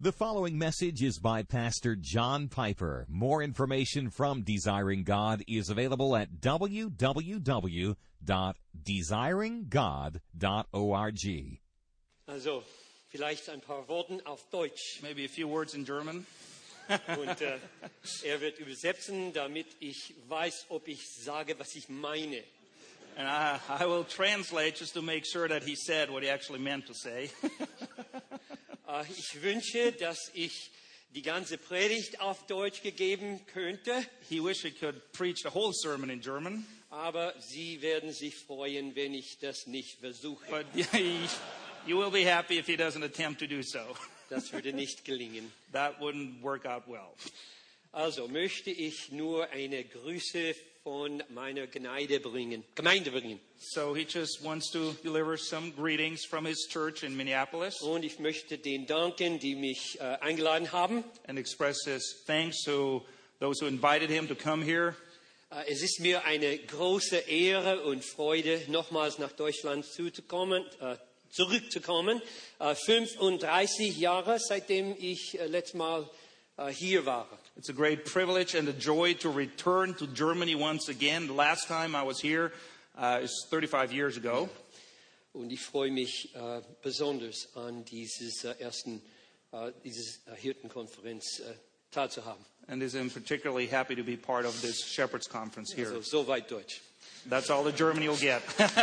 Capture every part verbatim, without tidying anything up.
The following message is by Pastor John Piper. More information from Desiring God is available at w w w dot desiring god dot org. Also, vielleicht ein paar Worte auf Deutsch. Maybe a few words in German. Und äh, er wird übersetzen, damit ich weiß, ob ich sage, was ich meine. And I, I will translate just to make sure that he said what he actually meant to say. äh, ich wünsche, dass ich die ganze Predigt auf Deutsch gegeben könnte. He wished he could preach the whole sermon in German. Aber Sie werden sich freuen, wenn ich das nicht versuche. But yeah, you will be happy if he doesn't attempt to do so. Das würde nicht gelingen. That wouldn't work out well. Also möchte ich nur eine Grüße von meiner Gemeinde bringen. Gemeinde bringen. So he just wants to deliver some greetings from his church in Minneapolis. Und ich möchte denen danken, die mich äh, eingeladen haben. And express his thanks to those who invited him to come here. Äh, es ist mir eine große Ehre und Freude, nochmals nach Deutschland zuzukommen, äh, zurückzukommen. Äh, fünfunddreißig Jahre, seitdem ich äh, letztes Mal äh, hier war. It's a great privilege and a joy to return to Germany once again. The last time I was here uh, is thirty-five years ago. Und ich freue mich äh, besonders an dieses äh, ersten, äh, dieses äh, Hirtenkonferenz äh, teilzuhaben. And is I'm particularly happy to be part of this Shepherd's Conference here. Also, soweit Deutsch. That's all the German you'll get.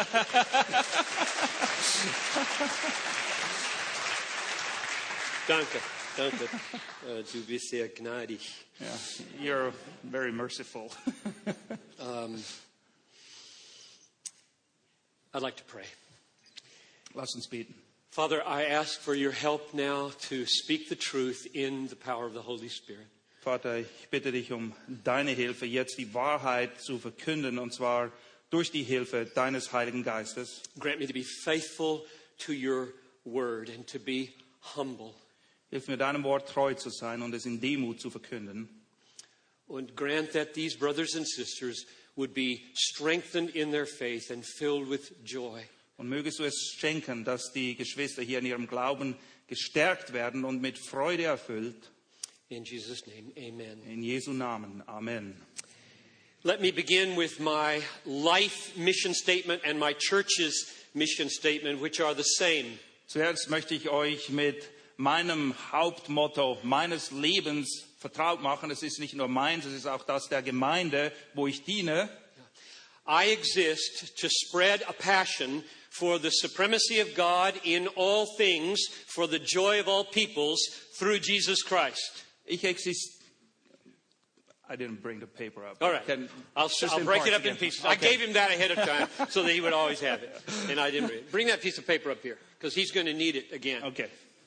Danke, danke. Äh, du bist sehr gnädig. Yeah, you're very merciful. um, I'd like to pray. Lass uns beten. Father, I ask for your help now to speak the truth in the power of the Holy Spirit. Vater, ich bitte dich um deine Hilfe, jetzt die Wahrheit zu verkünden, und zwar durch die Hilfe deines Heiligen Geistes. Grant me to be faithful to your word and to be humble. Hilf mir, deinem Wort treu zu sein und es in Demut zu verkünden. Und grant that these brothers and sisters would be strengthened in their faith and filled with joy. Und mögest du es schenken, dass die Geschwister hier in ihrem Glauben gestärkt werden und mit Freude erfüllt. In Jesus' name, amen. In Jesu Namen, Amen. Let me begin with my life mission statement and my church's mission statement, which are the same. Zuerst möchte ich euch mit meinem Hauptmotto meines Lebens vertraut machen. Es ist nicht nur meins, es ist auch das der Gemeinde, wo ich diene. I exist to spread a passion for the supremacy of God in all things, for the joy of all peoples, through Jesus Christ. Ich exist. I didn't bring the paper up. All right. Can, I'll, I'll break it up again. in pieces. Okay. I gave him that ahead of time so that he would always have it. And I didn't bring it. Bring that piece of paper up here because he's going to need it again. Okay.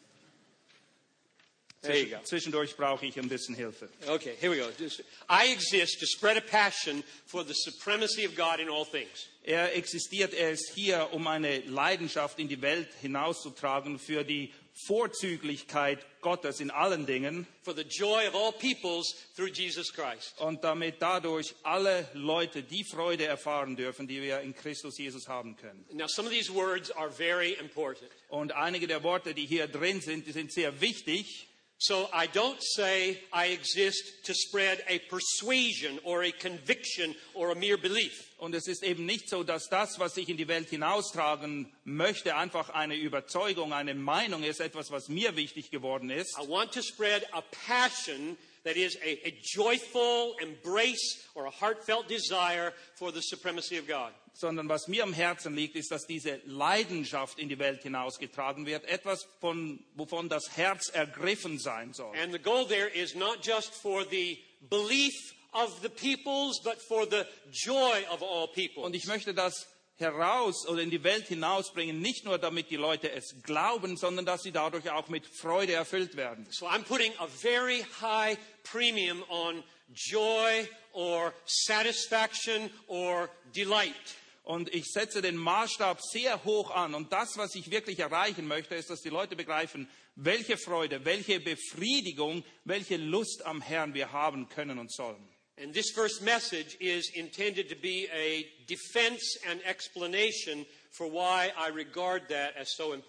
There you go. Zwischendurch brauche ich ein bisschen Hilfe. Okay, here we go. I exist to spread a passion for the supremacy of God in all things. Er existiert, er ist hier, um eine Leidenschaft in die Welt hinauszutragen für die Vorzüglichkeit Gottes in allen Dingen. For the joy of all peoples through Jesus Christ. Und damit dadurch alle Leute die Freude erfahren dürfen, die wir in Christus Jesus haben können. Now some of these words are very important. Und einige der Worte, die hier drin sind, die sind sehr wichtig. So I don't say I exist to spread a persuasion or a conviction or a mere belief. Und es ist eben nicht so, dass das, was ich in die Welt hinaustragen möchte, einfach eine Überzeugung, eine Meinung ist, etwas, was mir wichtig geworden ist. I want to spread a passion that is a, a joyful embrace or a heartfelt desire for the supremacy of God. Sondern was mir am Herzen liegt, ist, dass diese Leidenschaft in die Welt hinausgetragen wird. Etwas, von, wovon das Herz ergriffen sein soll. And the goal there is not just for the belief of the peoples, but for the joy of all peoples. Und ich möchte das heraus oder in die Welt hinausbringen, nicht nur damit die Leute es glauben, sondern dass sie dadurch auch mit Freude erfüllt werden. So I'm putting a very high premium on joy or satisfaction or delight. Und ich setze den Maßstab sehr hoch an. Und das, was ich wirklich erreichen möchte, ist, dass die Leute begreifen, welche Freude, welche Befriedigung, welche Lust am Herrn wir haben können und sollen. And this first message is intended to be a defense and explanation for why I regard that as so important.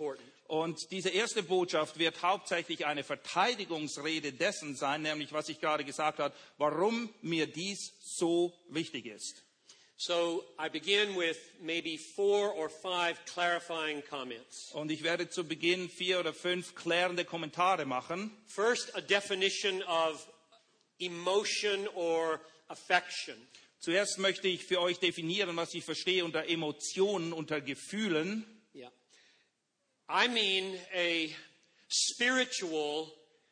Und diese erste Botschaft wird hauptsächlich eine Verteidigungsrede dessen sein, nämlich was ich gerade gesagt habe, warum mir dies so wichtig ist. So I begin with maybe four or five clarifying comments. Und ich werde zu Beginn vier oder fünf klärende Kommentare machen. First, a definition of emotion or affection. Zuerst möchte ich für euch definieren, was ich verstehe unter Emotionen, unter Gefühlen. Yeah. I mean a spiritual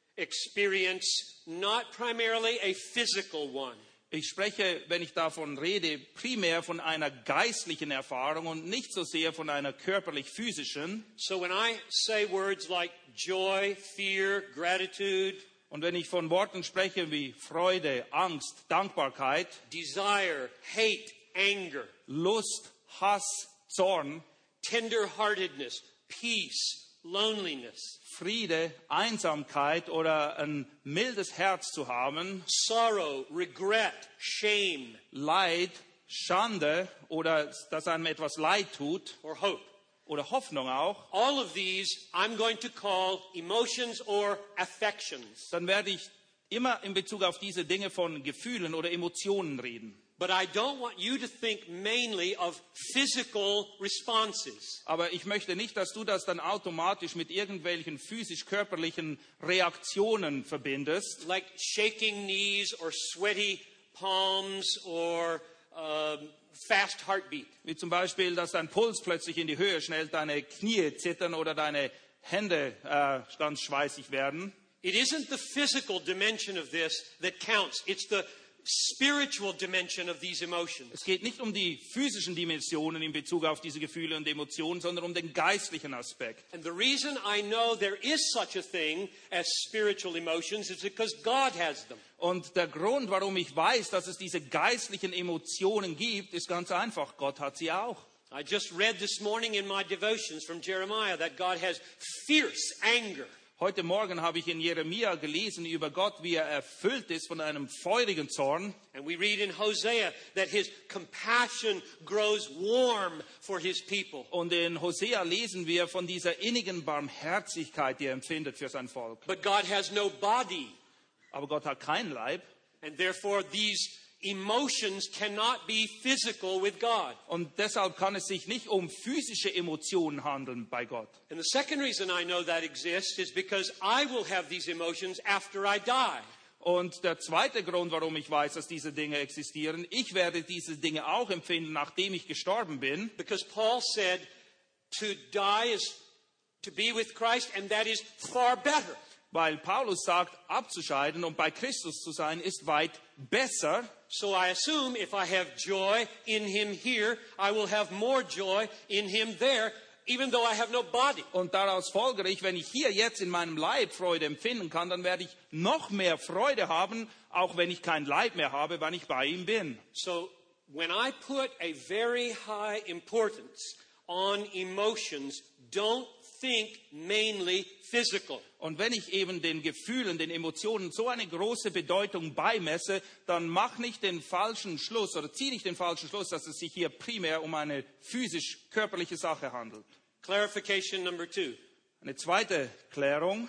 experience, not primarily a physical one. Ich spreche, wenn ich davon rede, primär von einer geistlichen Erfahrung und nicht so sehr von einer körperlich-physischen. So when I say words like joy, fear, gratitude, Und wenn ich von Worten spreche wie Freude, Angst, Dankbarkeit, desire, hate, anger, Lust, Hass, Zorn, tender-heartedness, peace, loneliness, Friede, Einsamkeit oder ein mildes Herz zu haben, sorrow, regret, shame, Leid, Schande oder dass einem etwas leid tut or hope. oder Hoffnung auch, All of these I'm going to call emotions or affections. dann werde ich immer in Bezug auf diese Dinge von Gefühlen oder Emotionen reden. But I don't want you to think mainly of physical responses. Aber ich möchte nicht, dass du das dann automatisch mit irgendwelchen physisch-körperlichen Reaktionen verbindest, Like shaking knees or sweaty palms or um, fast heartbeat. wie zum Beispiel, dass dein Puls plötzlich in die Höhe schnellt, deine Knie zittern oder deine Hände äh, ganz schweißig werden. It isn't the physical dimension of this that counts. It's the spiritual dimension of these emotions. Es geht nicht um die physischen Dimensionen in Bezug auf diese Gefühle und Emotionen, sondern um den geistlichen Aspekt. And the reason I know there is such a thing as spiritual emotions is because God has them. Und der Grund, warum ich weiß, dass es diese geistlichen Emotionen gibt, ist ganz einfach. Gott hat sie auch. I just read this morning in my devotions from Jeremiah that God has fierce anger. Heute Morgen habe ich in Jeremia gelesen über Gott, wie er erfüllt ist von einem feurigen Zorn. And we read in Hosea that his compassion grows warm for his people. Und in Hosea lesen wir von dieser innigen Barmherzigkeit, die er empfindet für sein Volk. But God has no body, Aber Gott hat keinen Leib. and therefore these emotions cannot be physical with God. Und deshalb kann es sich nicht um physische Emotionen handeln bei Gott. And the second reason I know that exists is because I will have these emotions after I die. Und der zweite Grund, warum ich weiß, dass diese Dinge existieren, ich werde diese Dinge auch empfinden, nachdem ich gestorben bin. Because Paul said to die is to be with Christ, and that is far better. Weil Paulus sagt, abzuscheiden und bei Christus zu sein, ist weit besser. So I assume if I have joy in him here, I will have more joy in him there, even though I have no body. Und daraus folgere ich, wenn ich hier jetzt in meinem Leib Freude empfinden kann, dann werde ich noch mehr Freude haben, auch wenn ich kein Leib mehr habe, wenn ich bei ihm bin. So when I put a very high importance on emotions, don't think mainly physical. Und wenn ich eben den Gefühlen, den Emotionen so eine große Bedeutung beimesse, dann mach nicht den falschen Schluss oder zieh nicht den falschen Schluss, dass es sich hier primär um eine physisch-körperliche Sache handelt. Clarification number two. Eine zweite Klärung.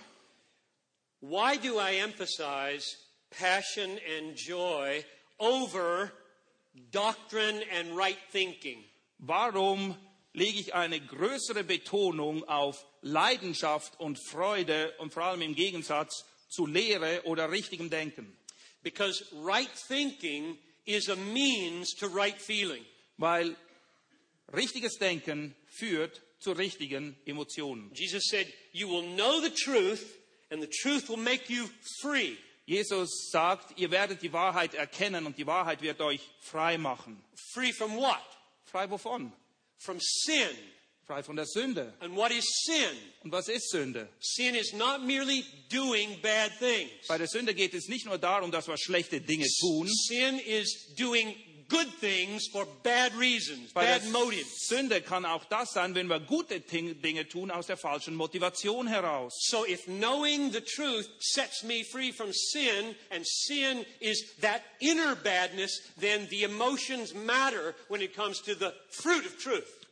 Why do I emphasize passion and joy over doctrine and right thinking? Warum lege ich eine größere Betonung auf Leidenschaft und Freude und vor allem im Gegensatz zu Lehre oder richtigem Denken? Because right thinking is a means to right feeling. Weil richtiges Denken führt zu richtigen Emotionen. Jesus said, you will know the truth, and the truth will make you free. Jesus sagt, ihr werdet die Wahrheit erkennen und die Wahrheit wird euch frei machen. Free from what? Frei wovon? From sin. Frei von der Sünde. And what is sin? Und was ist Sünde? Sin is not merely doing bad things. Bei der Sünde geht es nicht nur darum, dass wir schlechte Dinge tun. Sin is doing good things for bad reasons, Bei bad der motives. Sünde kann auch das sein, wenn wir gute Dinge tun aus der falschen Motivation heraus. So if knowing the truth sets me free from sin, and sin is that inner badness, then the emotions matter when it comes to the fruit of truth.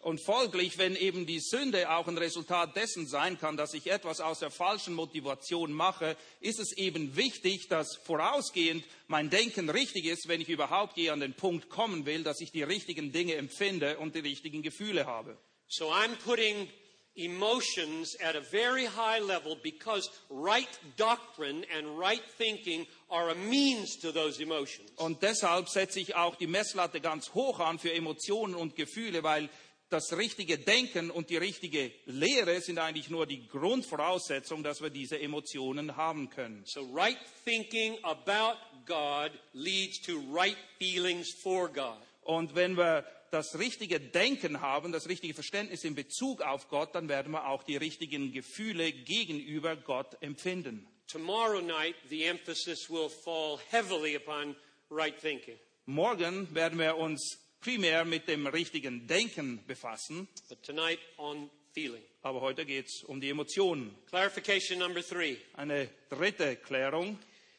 Und folglich, wenn eben die Sünde auch ein Resultat dessen sein kann, dass ich etwas aus der falschen Motivation mache, ist es eben wichtig, dass vorausgehend mein Denken richtig ist, wenn ich überhaupt je an den Punkt kommen will, dass ich die richtigen Dinge empfinde und die richtigen Gefühle habe. So I'm putting emotions at a very high level because right doctrine and right thinking are a means to those emotions. Und deshalb setze ich auch die Messlatte ganz hoch an für Emotionen und Gefühle, weil das richtige Denken und die richtige Lehre sind eigentlich nur die Grundvoraussetzung, dass wir diese Emotionen haben können. So right thinking about God leads to right feelings for God. Und wenn wir das richtige Denken haben, das richtige Verständnis in Bezug auf Gott, dann werden wir auch die richtigen Gefühle gegenüber Gott empfinden. Tomorrow night the emphasis will fall heavily upon right thinking. Morgen werden wir uns primär mit dem richtigen Denken befassen, But tonight on feeling. aber heute geht es um die Emotionen. Clarification number three. Eine dritte Klärung.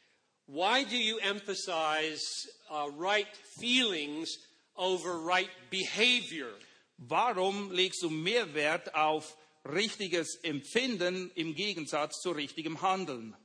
Why do you emphasize uh, right feelings over right behavior? Warum legst du mehr Wert auf richtiges Empfinden im Gegensatz zu richtigem Handeln?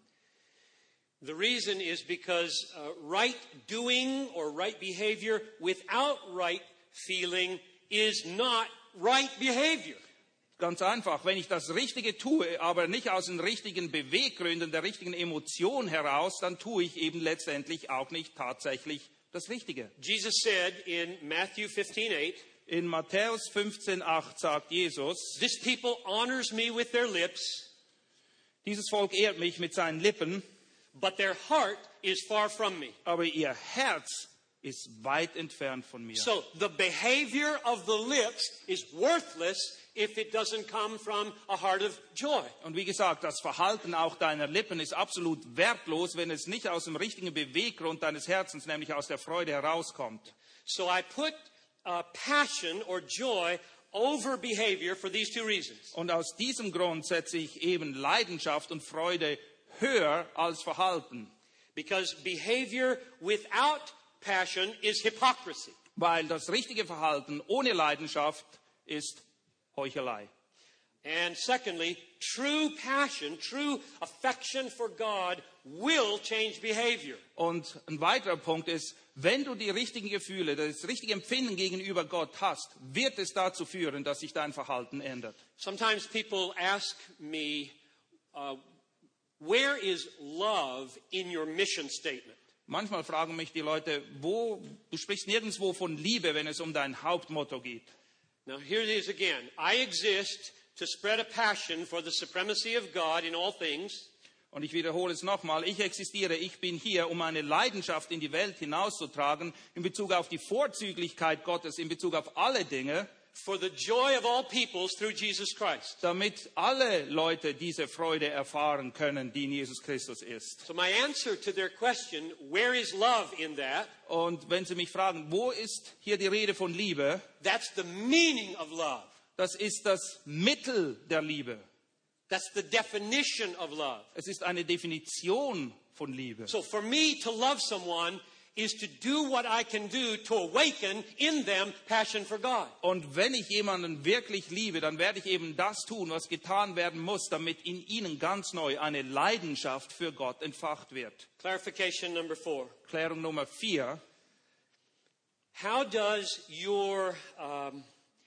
The reason is because uh, right doing or right behavior without right feeling is not right behavior. Ganz einfach, wenn ich das Richtige tue, aber nicht aus den richtigen Beweggründen, der richtigen Emotion heraus, dann tue ich eben letztendlich auch nicht tatsächlich das Richtige. Jesus said in Matthew fifteen eight, In Matthäus fünfzehn acht sagt Jesus, "This people honors me with their lips, dieses Volk ehrt mich mit seinen Lippen, but their heart is far from me." aber ihr Herz ist weit entfernt von mir. So the behavior of the lips is worthless if it doesn't come from a heart of joy. Und wie gesagt, das Verhalten auch deiner Lippen ist absolut wertlos, wenn es nicht aus dem richtigen Beweggrund deines Herzens, nämlich aus der Freude herauskommt. So I put uh, passion or joy over behavior for these two reasons. Und aus diesem Grund setze ich eben Leidenschaft und Freude höher als Verhalten. Because behavior without passion is hypocrisy. Weil das richtige Verhalten ohne Leidenschaft ist Heuchelei. And secondly, true passion, true affection for God will change behavior. Und ein weiterer Punkt ist, wenn du die richtigen Gefühle, das richtige Empfinden gegenüber Gott hast, wird es dazu führen, dass sich dein Verhalten ändert. Sometimes people ask me, uh, where is love in your mission statement? Manchmal fragen mich die Leute, wo, du sprichst nirgendwo von Liebe, wenn es um dein Hauptmotto geht. Now here it is again. I exist to spread a passion for the supremacy of God in all things. Und ich wiederhole es nochmal, ich existiere, ich bin hier, um eine Leidenschaft in die Welt hinauszutragen, in Bezug auf die Vorzüglichkeit Gottes, in Bezug auf alle Dinge, For the joy of all peoples through Jesus Christ. damit alle Leute diese Freude erfahren können, die in Jesus Christus ist. So my answer to their question, where is love in that? Und wenn Sie mich fragen, wo ist hier die Rede von Liebe? That's the meaning of love. Das ist das Mittel der Liebe. That's the definition of love. Es ist eine Definition von Liebe. So for me to love someone is to do what I can do to awaken in them passion for God. Und wenn ich jemanden wirklich liebe, dann werde ich eben das tun, was getan werden muss, damit in ihnen ganz neu eine Leidenschaft für Gott entfacht wird. Clarification number four. Klärung Nummer vier. How does your um,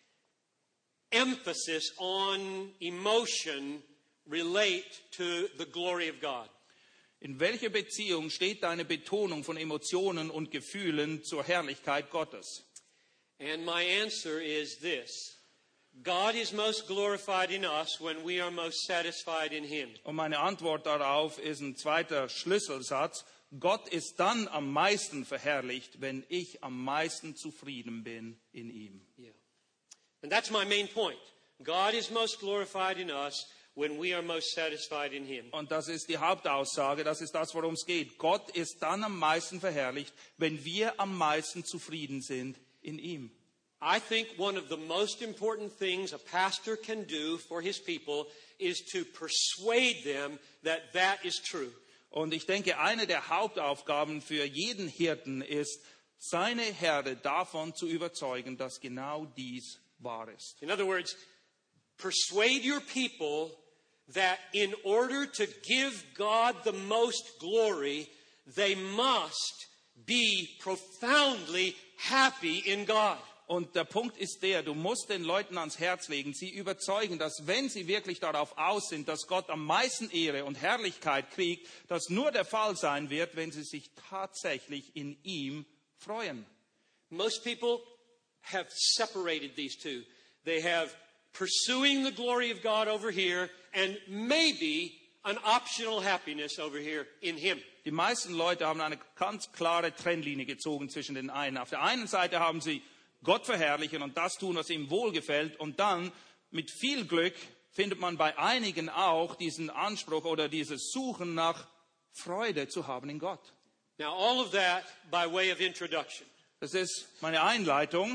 emphasis on emotion relate to the glory of God? In welcher Beziehung steht deine Betonung von Emotionen und Gefühlen zur Herrlichkeit Gottes? And my answer is this. God is most glorified in us when we are most satisfied in Him. Und meine Antwort darauf ist ein zweiter Schlüsselsatz. Gott ist dann am meisten verherrlicht, wenn ich am meisten zufrieden bin in ihm. Yeah. And that's my main point. God is most glorified in us when we are most satisfied in Him. Und das ist die Hauptaussage, das ist das, worum es geht. Gott ist dann am meisten verherrlicht, wenn wir am meisten zufrieden sind in ihm. I think one of the most important things a pastor can do for his people is to persuade them that that is true. Und ich denke, eine der Hauptaufgaben für jeden Hirten ist, seine Herde davon zu überzeugen, dass genau dies wahr ist. In other words, persuade your people that in order to give God the most glory, they must be profoundly happy in God. Und der Punkt ist der, du musst den Leuten ans Herz legen, sie überzeugen, dass wenn sie wirklich darauf aus sind, dass Gott am meisten Ehre und Herrlichkeit kriegt, das nur der Fall sein wird, wenn sie sich tatsächlich in ihm freuen. Most people have separated these two. They have pursuing the glory of God over here and maybe an optional happiness over here in Him. Die meisten Leute haben eine ganz klare Trennlinie gezogen zwischen den einen. Auf der einen Seite haben sie Gott verherrlichen und das tun, was ihm wohlgefällt. Und dann mit viel Glück findet man bei einigen auch diesen Anspruch oder dieses Suchen nach Freude zu haben in Gott. Now all of that by way of introduction. Das ist meine Einleitung.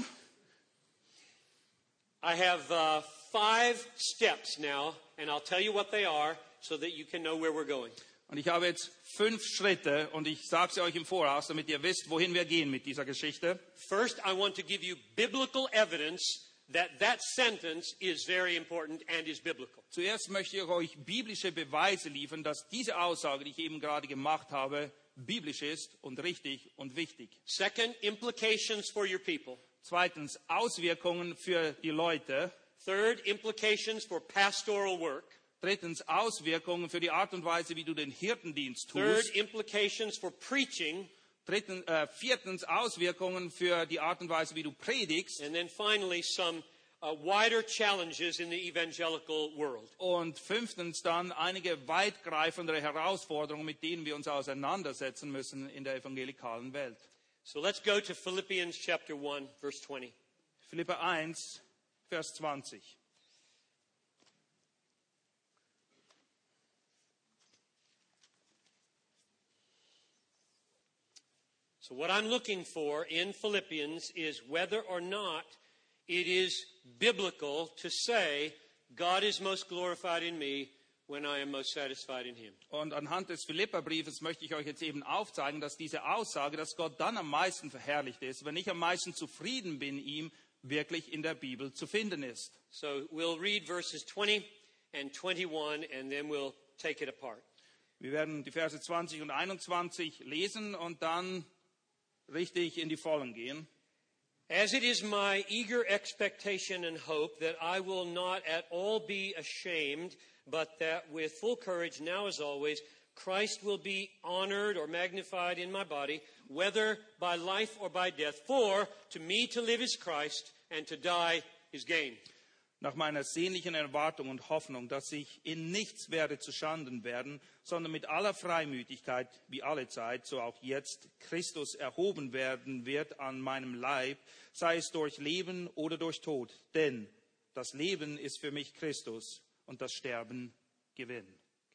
I have uh, five steps now, and I'll tell you what they are so that you can know where we're going. Und ich habe jetzt fünf Schritte und ich sage sie euch im Voraus, damit ihr wisst, wohin wir gehen mit dieser Geschichte. First, I want to give you biblical evidence that that sentence is very important and is biblical. Zuerst möchte ich euch biblische Beweise liefern, dass diese Aussage, die ich eben gerade gemacht habe, biblisch ist und richtig und wichtig. Second, implications for your people. Zweitens, Auswirkungen für die Leute. Third, implications for pastoral work. Drittens, Auswirkungen für die Art und Weise, wie du den Hirtendienst Third, tust. implications for preaching. Drittens, äh, viertens, Auswirkungen für die Art und Weise, wie du predigst. And then finally, some uh, wider challenges in the evangelical world. Und fünftens dann einige weitgreifendere Herausforderungen, mit denen wir uns auseinandersetzen müssen in der evangelikalen Welt. So let's go to Philippians chapter one, verse twenty. Philipper eins, Vers zwanzig. So what I'm looking for in Philippians is whether or not it is biblical to say God is most glorified in me when I am most satisfied in Him. Und anhand des Philipperbriefes möchte ich euch jetzt eben aufzeigen, dass diese Aussage, dass Gott dann am meisten verherrlicht ist, wenn ich am meisten zufrieden bin, ihm wirklich in der Bibel zu finden ist. So we'll read verses twenty and twenty-one and then we'll take it apart. Wir werden die Verse zwanzig und einundzwanzig lesen und dann richtig in die Vollen gehen. As it is my eager expectation and hope that I will not at all be ashamed, but that with full courage, now as always, Christ will be honored or magnified in my body, whether by life or by death. For to me to live is Christ, and to die is gain. Nach meiner sehnlichen Erwartung und Hoffnung, dass ich in nichts werde zuschanden werden, sondern mit aller Freimütigkeit, wie alle Zeit, so auch jetzt, Christus erhoben werden wird an meinem Leib, sei es durch Leben oder durch Tod. Denn das Leben ist für mich Christus und das Sterben Gewinn.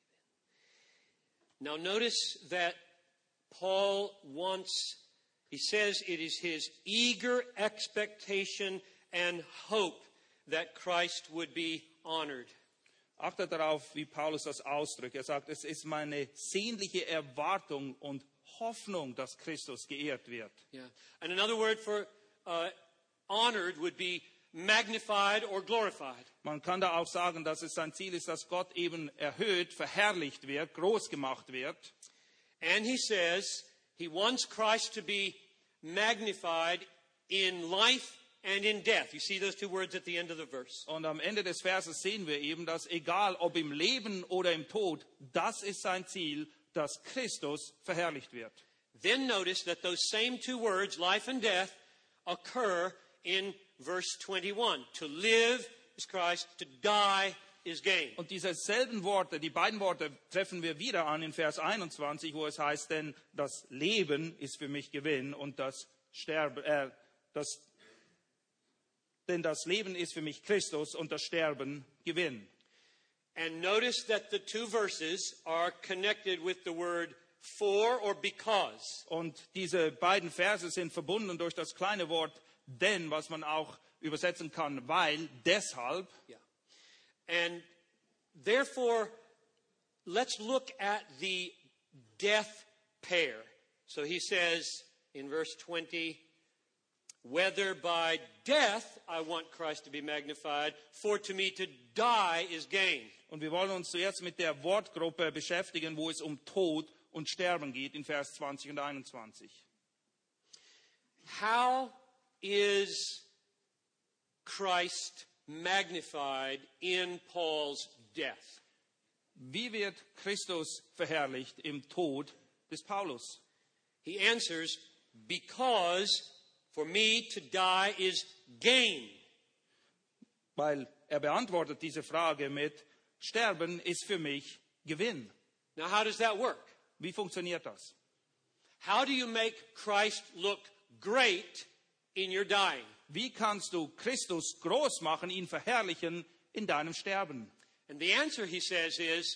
Now notice that Paul wants, he says it is his eager expectation and hope that Christ would be honored. Achtet darauf, wie Paulus das ausdrückt. Er sagt, es ist meine sehnliche Erwartung und Hoffnung, dass Christus geehrt wird. Yeah. And another word for uh, honored would be magnified or glorified. Man kann da auch sagen, dass es sein Ziel ist, dass Gott eben erhöht, verherrlicht wird, groß gemacht wird. And he says he wants Christ to be magnified in life and in death. You see those two words at the end of the verse. Und am Ende des Verses sehen wir eben, dass egal ob im Leben oder im Tod, das ist sein Ziel, dass Christus verherrlicht wird. Then notice that those same two words, life and death, occur in verse twenty-one. To live is Christ, to die is gain. Und diese selben Worte, die beiden Worte treffen wir wieder an in Vers einundzwanzig, wo es heißt, denn das Leben ist für mich Gewinn und das Sterben, äh, das Denn das Leben ist für mich Christus und das Sterben Gewinn. And notice that the two verses are connected with the word for or because. Und diese beiden Verse sind verbunden durch das kleine Wort denn, was man auch übersetzen kann, weil, deshalb. Yeah. And therefore, let's look at the death pair. So he says in verse twenty, whether by death I want Christ to be magnified, for to me to die is gain. Und wir wollen uns zuerst mit der Wortgruppe beschäftigen, wo es um Tod und Sterben geht, in Vers zwanzig und einundzwanzig. How is Christ magnified in Paul's death? Wie wird Christus verherrlicht im Tod des Paulus? He answers, because for me to die is gain. Weil er beantwortet diese Frage mit, Sterben ist für mich Gewinn. Now, how does that work? Wie funktioniert das? How do you make Christ look great in your dying? Wie kannst du Christus groß machen, ihn verherrlichen in deinem Sterben? And the answer, he says, is,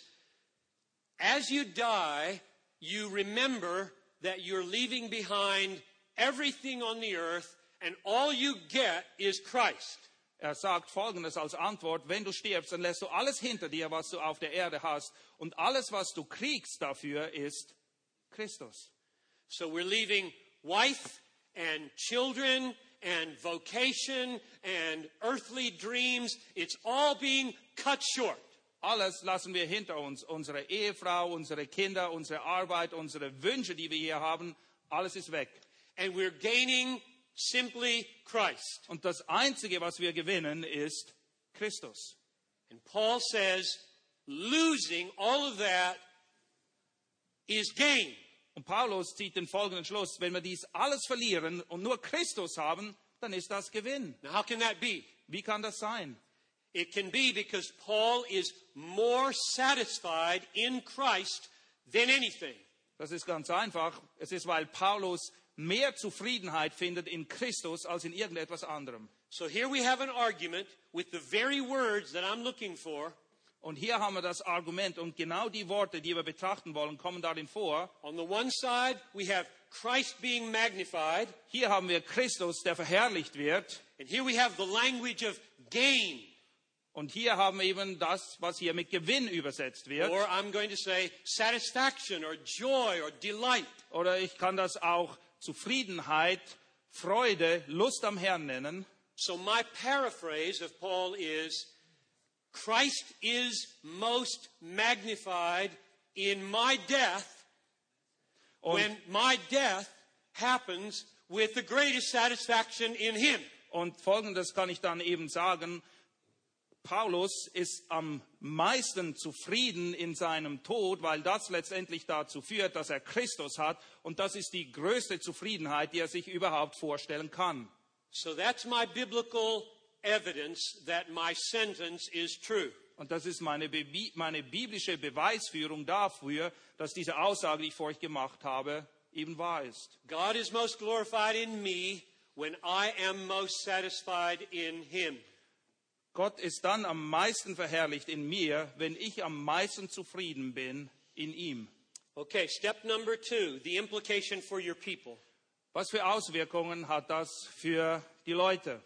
as you die, you remember that you're leaving behind everything on the earth, and all you get is Christ. Er sagt Folgendes als Antwort, wenn du stirbst, dann lässt du alles hinter dir, was du auf der Erde hast, und alles, was du kriegst dafür, ist Christus. So we're leaving wife and children and vocation and earthly dreams. It's all being cut short. Alles lassen wir hinter uns, unsere Ehefrau, unsere Kinder, unsere Arbeit, unsere Wünsche, die wir hier haben, alles ist weg. And we're gaining simply Christ. Und das Einzige, was wir gewinnen, ist Christus. And Paul says, losing all of that is gain. Und Paulus zieht den folgenden Schluss, wenn wir dies alles verlieren und nur Christus haben, dann ist das Gewinn. Now, how can that be? Wie kann das sein? It can be because Paul is more satisfied in Christ than anything. Das ist ganz einfach. Es ist, weil Paulus mehr Zufriedenheit findet in Christus als in irgendetwas anderem. So here we have an argument with the very words that I'm looking for. Und hier haben wir das Argument und genau die Worte, die wir betrachten wollen, kommen darin vor. On the one side, we have Christ being magnified. Hier haben wir Christus, der verherrlicht wird. And here we have the language of gain. Und hier haben wir eben das, was hier mit Gewinn übersetzt wird. Or I'm going to say satisfaction or joy or delight. Oder ich kann das auch Zufriedenheit, Freude, Lust am Herrn nennen. So my paraphrase of Paul is, Christ is most magnified in my death Und, when my death happens with the greatest satisfaction in him. und Folgendes kann ich dann eben sagen. Paulus ist am meisten zufrieden in seinem Tod, weil das letztendlich dazu führt, dass er Christus hat. Und das ist die größte Zufriedenheit, die er sich überhaupt vorstellen kann. So that's my biblical evidence that my sentence is true. Und das ist meine, Be- meine biblische Beweisführung dafür, dass diese Aussage, die ich vor euch gemacht habe, eben wahr ist. God is most glorified in me when I am most satisfied in him. Gott ist dann am meisten verherrlicht in mir, wenn ich am meisten zufrieden bin in ihm. Okay, step number two, the implication for your people. Was für Auswirkungen hat das für die Leute?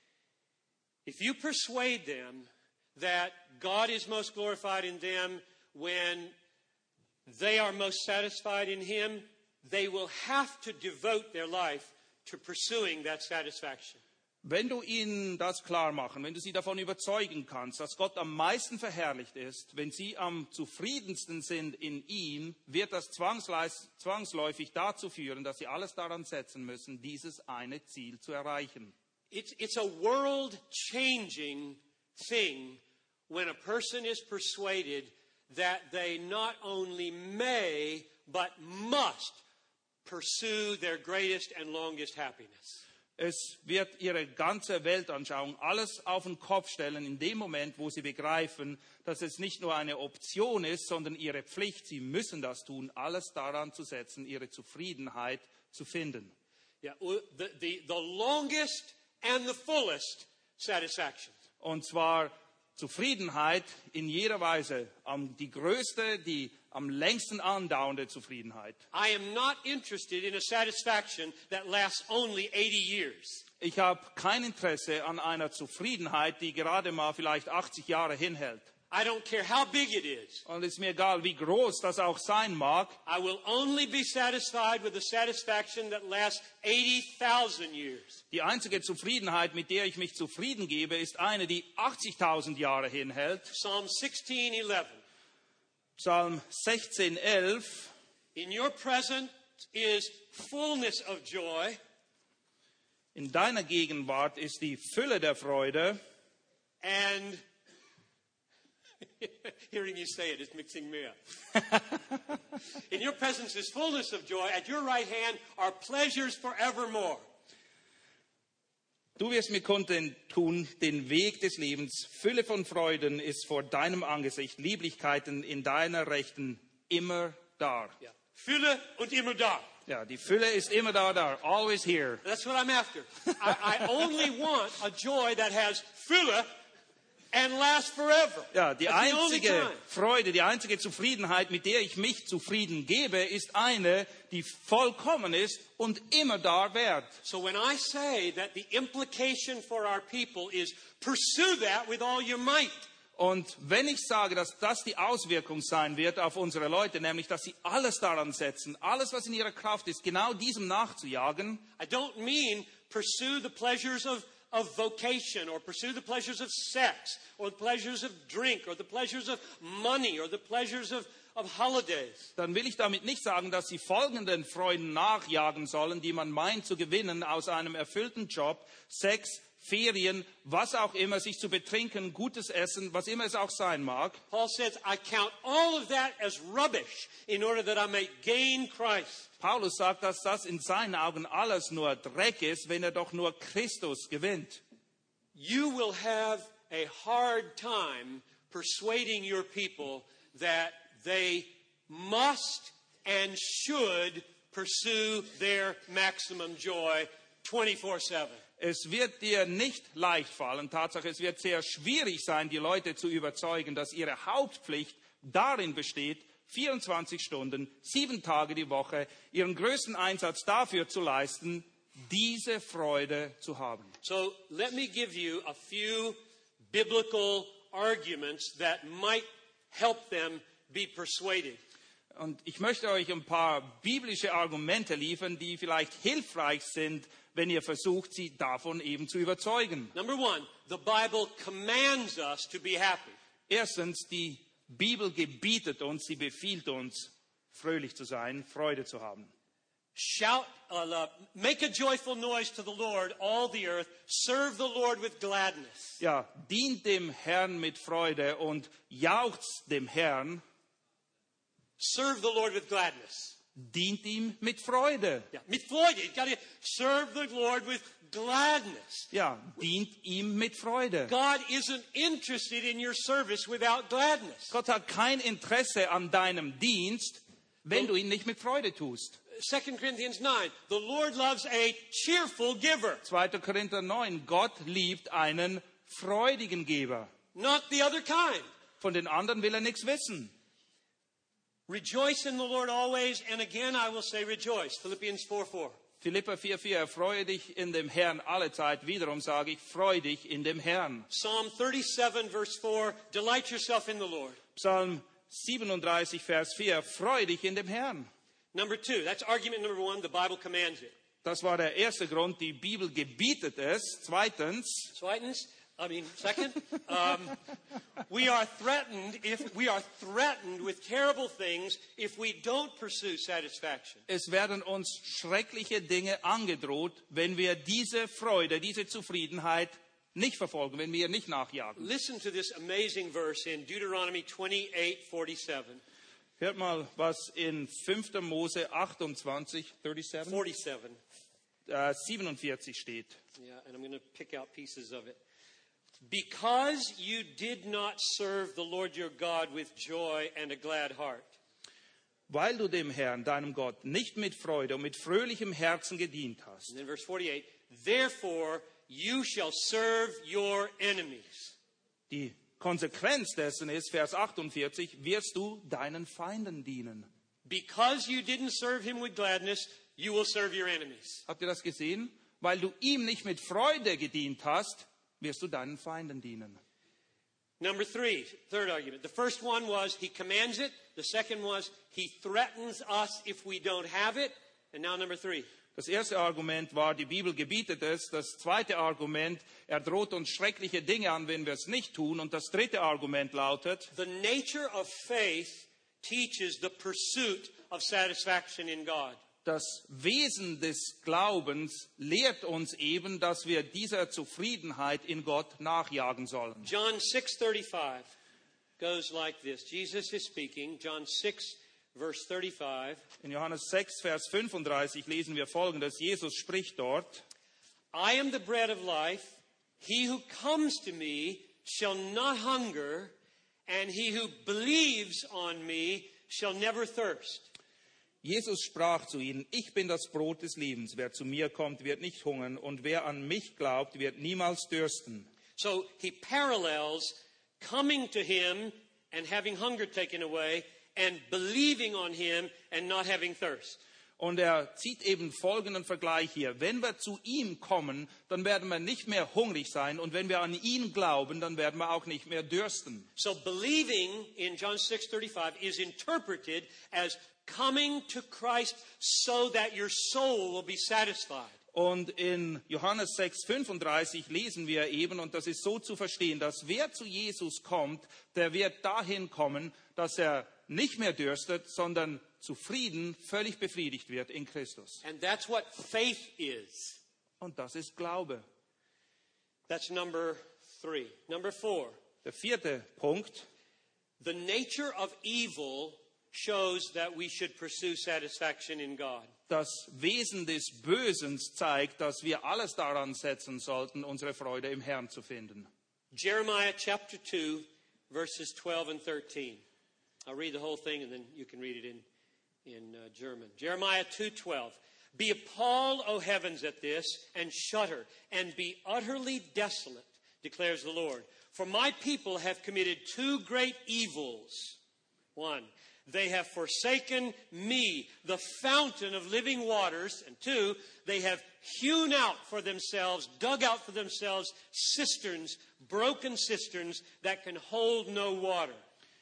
If you persuade them that God is most glorified in them when they are most satisfied in him, they will have to devote their life to pursuing that satisfaction. Wenn du ihnen das klar machen, wenn du sie davon überzeugen kannst, dass Gott am meisten verherrlicht ist, wenn sie am zufriedensten sind in ihm, wird das zwangsläufig dazu führen, dass sie alles daran setzen müssen, dieses eine Ziel zu erreichen. It's, it's a world-changing thing when a person is persuaded that they not only may, but must pursue their greatest and longest happiness. Es wird ihre ganze Weltanschauung alles auf den Kopf stellen in dem Moment, wo sie begreifen, dass es nicht nur eine Option ist, sondern ihre Pflicht, sie müssen das tun, alles daran zu setzen, ihre Zufriedenheit zu finden. Yeah, the, the, the longest and the fullest satisfaction. Und zwar Zufriedenheit in jeder Weise, um, die größte, die am längsten andauernde Zufriedenheit. I am not interested in a satisfaction that lasts only eighty years. Ich habe kein Interesse an einer Zufriedenheit, die gerade mal vielleicht achtzig Jahre hinhält. I don't care how big it is. Und es ist mir egal, wie groß das auch sein mag. I will only be satisfied with a satisfaction that lasts eighty thousand years. Die einzige Zufriedenheit, mit der ich mich zufrieden gebe, ist eine, die achtzigtausend Jahre hinhält. Psalm sixteen eleven. Psalm sechzehn elf. In your presence is fullness of joy. In deiner Gegenwart ist die Fülle der Freude. And hearing you say it is mixing me up. In your presence is fullness of joy. At your right hand are pleasures forevermore. Du wirst mir kundtun den Weg des Lebens. Fülle von Freuden ist vor deinem Angesicht. Lieblichkeiten in deiner Rechten immer da. Ja. Fülle und immer da. Ja, die Fülle ist immer da, da. Always here. That's what I'm after. I, I only want a joy that has Fülle and lasts forever. Ja, die That's the only einzige time. Freude, die einzige Zufriedenheit, mit der ich mich zufrieden gebe, ist eine, die vollkommen ist und immer da währt. So when I say that the implication for our people is pursue that with all your might. Und wenn ich sage, dass das die Auswirkung sein wird auf unsere Leute, nämlich, dass sie alles daran setzen, alles, was in ihrer Kraft ist, genau diesem nachzujagen, I don't mean pursue the pleasures of, of vocation or pursue the pleasures of sex or the pleasures of drink or the pleasures of money or the pleasures of, of holidays. dann will ich damit nicht sagen, dass sie folgenden Freuden nachjagen sollen, die man meint zu gewinnen aus einem erfüllten Job, Sex, Ferien, was auch immer, sich zu betrinken, gutes Essen, was immer es auch sein mag. Paul says, I count all of that as rubbish in order that I may gain Christ. Paulus sagt, dass das in seinen Augen alles nur Dreck ist, wenn er doch nur Christus gewinnt. You will have a hard time persuading your people that they must and should pursue their maximum joy twenty-four seven. Es wird dir nicht leicht fallen, Tatsache, es wird sehr schwierig sein, die Leute zu überzeugen, dass ihre Hauptpflicht darin besteht, vierundzwanzig Stunden, sieben Tage die Woche, ihren größten Einsatz dafür zu leisten, diese Freude zu haben. So let me give you a few biblical arguments that might help them be persuaded. Und ich möchte euch ein paar biblische Argumente liefern, die vielleicht hilfreich sind, wenn ihr versucht, sie davon eben zu überzeugen. Number one, the Bible commands us to be happy. Erstens, die Bibel gebietet uns, sie befiehlt uns, fröhlich zu sein, Freude zu haben. Shout, uh, make a joyful noise to the Lord, all the earth. Serve the Lord with gladness. Ja, dient dem Herrn mit Freude und jauchzt dem Herrn. Serve the Lord with gladness. Dient ihm mit Freude. Yeah, mit Freude. You got to serve the Lord with gladness. Ja, dient ihm mit Freude. God isn't interested in your service without gladness. Gott hat kein Interesse an deinem Dienst, wenn du ihn nicht mit Freude tust. Second Corinthians nine, the Lord loves a cheerful giver. zweiter Korinther neun, Gott liebt einen freudigen Geber. Not the other kind. Von den anderen will er nichts wissen. Rejoice in the Lord always, and again I will say rejoice. Philippians four four. Philipper vier vier, erfreue dich in dem Herrn alle Zeit. Wiederum sage ich, freu dich in dem Herrn. Psalm thirty-seven verse four, delight yourself in the Lord. Psalm siebenunddreißig, Vers vier, freu dich in dem Herrn. Number two, that's argument number one, the Bible commands it. Das war der erste Grund, die Bibel gebietet es. Zweitens, Zweitens, I mean, second, um, we are threatened if we are threatened with terrible things if we don't pursue satisfaction. es werden uns schreckliche Dinge angedroht, wenn wir diese Freude, diese Zufriedenheit nicht verfolgen, wenn wir nicht nachjagen. Listen to this amazing verse in Deuteronomy twenty-eight forty-seven. Hört mal, was in fünfter Mose achtundzwanzig, siebenunddreißig, forty-seven. äh, siebenundvierzig steht. Yeah, and I'm going to pick out pieces of it. Because you did not serve the Lord your God with joy and a glad heart. Weil du dem Herrn, deinem Gott, nicht mit Freude und mit fröhlichem Herzen gedient hast. And then verse forty-eight, therefore you shall serve your enemies. Die Konsequenz dessen ist, Vers achtundvierzig, wirst du deinen Feinden dienen. Because you didn't serve him with gladness, you will serve your enemies. Habt ihr das gesehen? Weil du ihm nicht mit Freude gedient hast, wirst du deinen Feinden dienen. Number three, third argument. The first one was he commands it. The second was he threatens us if we don't have it. And now number three. Das erste Argument war, die Bibel gebietet es. Das zweite Argument, er droht uns schreckliche Dinge an, wenn wir es nicht tun. Und das dritte Argument lautet, The nature of faith teaches the pursuit of satisfaction in God. das Wesen des Glaubens lehrt uns eben, dass wir dieser Zufriedenheit in Gott nachjagen sollen. John six thirty-five goes like this. Jesus is speaking. John six, verse thirty-five. In Johannes sechs, Vers fünfunddreißig lesen wir Folgendes. Jesus spricht dort, I am the bread of life. He who comes to me shall not hunger, and he who believes on me shall never thirst. Jesus sprach zu ihnen, ich bin das Brot des Lebens. Wer zu mir kommt, wird nicht hungern, und wer an mich glaubt, wird niemals dürsten. So he parallels coming to him and having hunger taken away and believing on him and not having thirst. Und er zieht eben folgenden Vergleich hier. Wenn wir zu ihm kommen, dann werden wir nicht mehr hungrig sein. Und wenn wir an ihn glauben, dann werden wir auch nicht mehr dürsten. So believing in John six thirty-five is interpreted as coming to Christ so that your soul will be satisfied. Und in Johannes sechs fünfunddreißig lesen wir eben, und das ist so zu verstehen, dass wer zu Jesus kommt, der wird dahin kommen, dass er nicht mehr dürstet, sondern zufrieden, völlig befriedigt wird in Christus. And that's what faith is. Und das ist Glaube. That's number three. Number four. Der vierte Punkt. The nature of evil shows that we should pursue satisfaction in God. Das Wesen des Bösen zeigt, dass wir alles daran setzen sollten, unsere Freude im Herrn zu finden. Jeremiah chapter two, verses twelve and thirteen. I'll read the whole thing and then you can read it in, in uh, German. Jeremiah two twelve. Be appalled, O heavens, at this, and shudder, and be utterly desolate, declares the Lord. For my people have committed two great evils. One, they have forsaken me, the fountain of living waters. And two, they have hewn out for themselves, dug out for themselves cisterns, broken cisterns that can hold no water.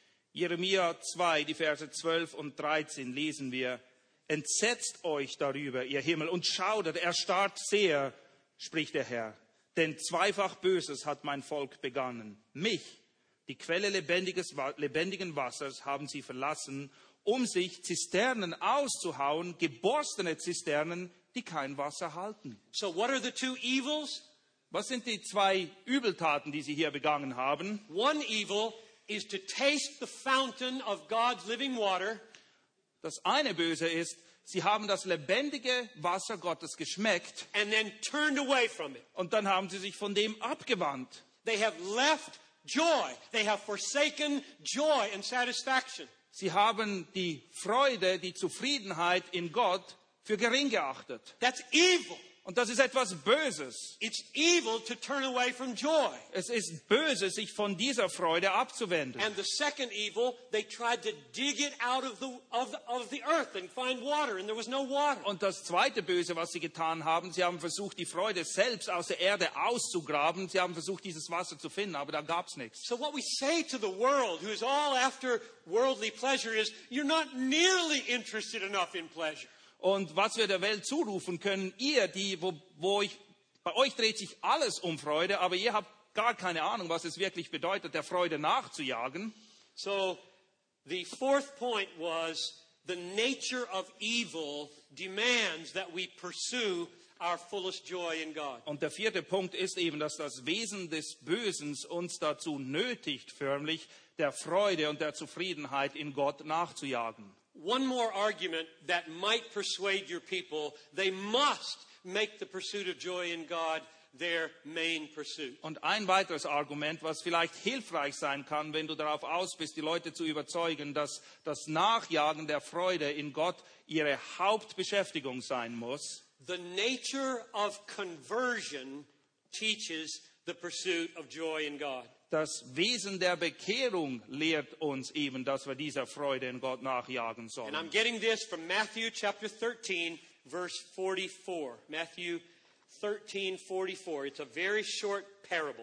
Jeremia zwei, die Verse zwölf und dreizehn lesen wir. Entsetzt euch darüber, ihr Himmel, und schaudert, erstarrt sehr, spricht der Herr. Denn zweifach Böses hat mein Volk begangen. Mich, die Quelle lebendiges, lebendigen Wassers, haben sie verlassen, um sich Zisternen auszuhauen, geborstene Zisternen, die kein Wasser halten. So what are the two evils? Was sind die zwei Übeltaten, die sie hier begangen haben? One evil is to taste the fountain of God's living water. Das eine Böse ist, sie haben das lebendige Wasser Gottes geschmeckt And then turned away from it. und dann haben sie sich von dem abgewandt. They have left joy. They have forsaken joy and satisfaction. Sie haben die Freude, die Zufriedenheit in Gott für gering geachtet. That's evil. Und das ist etwas Böses. It's evil to turn away from joy. Es ist böse, sich von dieser Freude abzuwenden. And the second evil, they tried to dig it out of the, of the, of the earth and find water, and there was no water. Und das zweite Böse, was sie getan haben, sie haben versucht, die Freude selbst aus der Erde auszugraben. Sie haben versucht, dieses Wasser zu finden, aber da gab es nichts. So what we say to the world, who is all after worldly pleasure, is you're not nearly interested enough in pleasure. Und was wir der Welt zurufen können, ihr, die, wo, wo ich, bei euch dreht sich alles um Freude, aber ihr habt gar keine Ahnung, was es wirklich bedeutet, der Freude nachzujagen. So the fourth point was the nature of evil demands that we pursue our fullest joy in God. Und der vierte Punkt ist eben, dass das Wesen des Bösen uns dazu nötigt, förmlich der Freude und der Zufriedenheit in Gott nachzujagen. One more argument that might persuade your people, they must make the pursuit of joy in God their main pursuit. Und ein weiteres Argument, was vielleicht hilfreich sein kann, wenn du darauf aus bist, die Leute zu überzeugen, dass das Nachjagen der Freude in Gott ihre Hauptbeschäftigung sein muss. The nature of conversion teaches the pursuit of joy in God. Das Wesen der Bekehrung lehrt uns eben, dass wir dieser Freude in Gott nachjagen And sollen. I'm getting this from Matthew chapter thirteen, verse forty-four. Matthew thirteen, forty-four. It's a very short parable.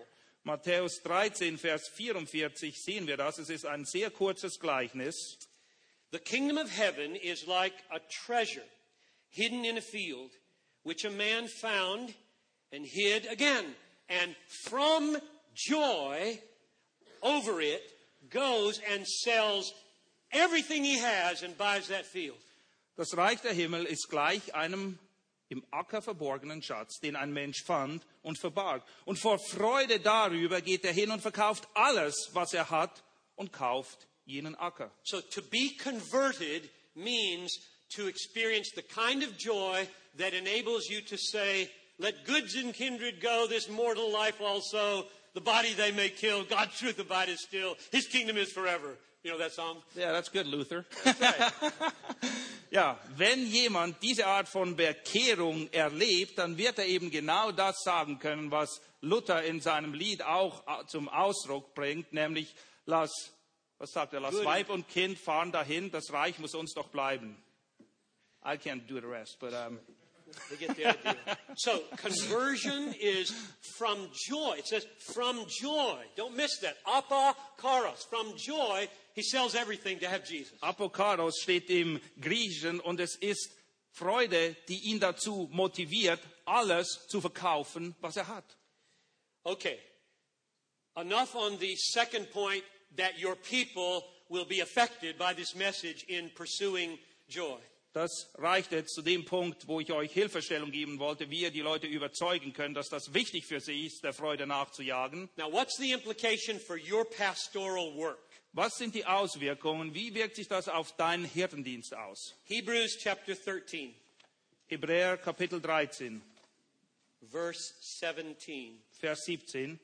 Matthäus dreizehn, Vers vierundvierzig sehen wir das. Es ist ein sehr kurzes Gleichnis. The kingdom of heaven is like a treasure hidden in a field, which a man found and hid again. And from joy over it goes and sells everything he has and buys that field. Das Reich der Himmel ist gleich einem im Acker verborgenen Schatz, den ein Mensch fand und verbarg. Und vor Freude darüber geht er hin und verkauft alles, was er hat, und kauft jenen Acker. So to be converted means to experience the kind of joy that enables you to say, let goods and kindred go, this mortal life also, the body they may kill, God's truth abideth still, his kingdom is forever. You know that song? Yeah, that's good, Luther. That's right. Ja, wenn jemand diese Art von Bekehrung erlebt, dann wird er eben genau das sagen können, was Luther in seinem Lied auch zum Ausdruck bringt, nämlich lass, was sagt er, lass Good. Weib und Kind fahren dahin, das Reich muss uns doch bleiben. I can't do the rest, but um, They get the idea. So conversion is from joy. It says from joy. Don't miss that. Apakaros. From joy, he sells everything to have Jesus. Apokaros steht im Griechischen und es ist Freude, die ihn dazu motiviert, alles zu verkaufen, was er hat. Okay. Enough on the second point that your people will be affected by this message in pursuing joy. Das reicht jetzt zu dem Punkt, wo ich euch Hilfestellung geben wollte, wie ihr die Leute überzeugen könnt, dass das wichtig für sie ist, der Freude nachzujagen. Now, what's the implication for your pastoral work? Was sind die Auswirkungen? Wie wirkt sich das auf deinen Hirtendienst aus? Hebrews chapter thirteen, Hebräer Kapitel dreizehn, verse seventeen. Vers siebzehn.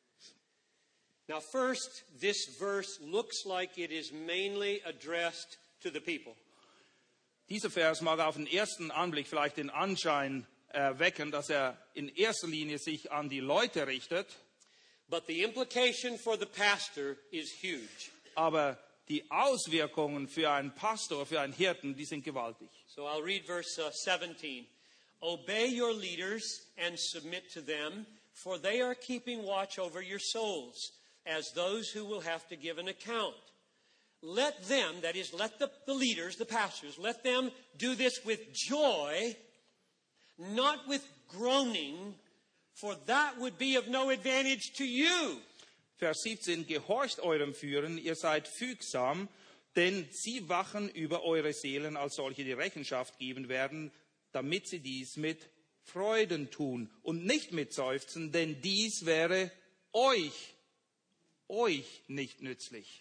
Now, first, this verse looks like it is mainly addressed to the people. Dieser Vers mag auf den ersten Anblick vielleicht den Anschein erwecken, dass er in erster Linie sich an die Leute richtet. But the implication for the pastor is huge. Aber die Auswirkungen für einen Pastor, für einen Hirten, die sind gewaltig. So I'll read verse uh, seventeen. Obey your leaders and submit to them, for they are keeping watch over your souls, as those who will have to give an account. Let them, that is, let the, the leaders, the pastors, let them do this with joy, not with groaning, for that would be of no advantage to you. Vers siebzehn, gehorcht eurem Führen, ihr seid fügsam, denn sie wachen über eure Seelen als solche, die Rechenschaft geben werden, damit sie dies mit Freuden tun und nicht mit Seufzen, denn dies wäre euch, euch nicht nützlich.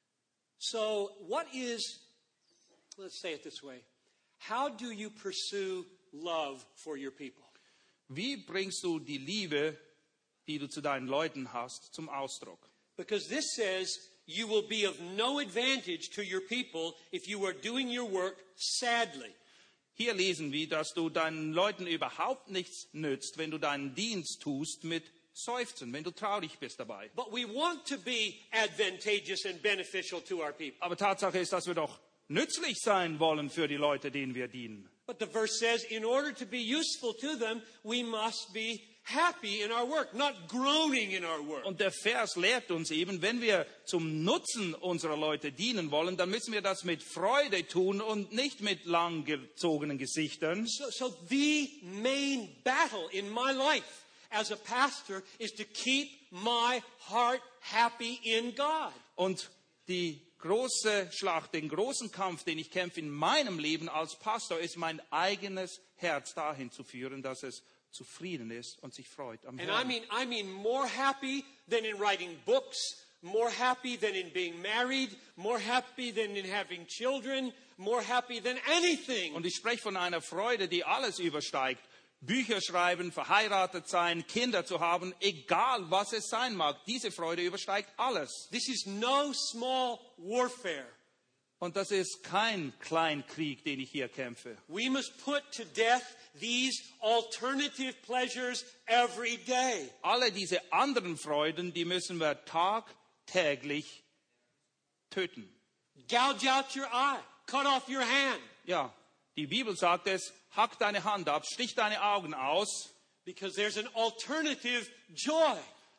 So what is, let's say it this way, how do you pursue love for your people? Wie bringst du die Liebe, die du zu deinen Leuten hast, zum Ausdruck? Because this says you will be of no advantage to your people if you are doing your work sadly. Hier lesen wir, dass du deinen Leuten überhaupt nichts nützt, wenn du deinen Dienst tust mit Seufzen, wenn du traurig bist dabei. But we want to be advantageous and beneficial to our people. Aber Tatsache ist, dass wir doch nützlich sein wollen für die Leute, denen wir dienen. But the verse says, in order to be useful to them, we must be happy in our work, not groaning in our work. Und der Vers lehrt uns eben, wenn wir zum Nutzen unserer Leute dienen wollen, dann müssen wir das mit Freude tun und nicht mit langgezogenen Gesichtern. So, so the main battle in my life as a pastor is to keep my heart happy in God. Und die große Schlacht, den großen Kampf, den ich kämpfe in meinem Leben als Pastor, ist mein eigenes Herz dahin zu führen, dass es zufrieden ist und sich freut am And I Herrn. mean, I mean more happy than in writing books, more happy than in being married, more happy than in having children, more happy than anything. Und ich spreche von einer Freude, die alles übersteigt. Bücher schreiben, verheiratet sein, Kinder zu haben, egal was es sein mag. Diese Freude übersteigt alles. This is no small warfare. Und das ist kein Kleinkrieg, den ich hier kämpfe. We must put to death these alternative pleasures every day. Alle diese anderen Freuden, die müssen wir tagtäglich töten. Gouge out your eye, cut off your hand, Ja, die Bibel sagt es, hack deine Hand ab, stich deine Augen aus, because there's an alternative joy.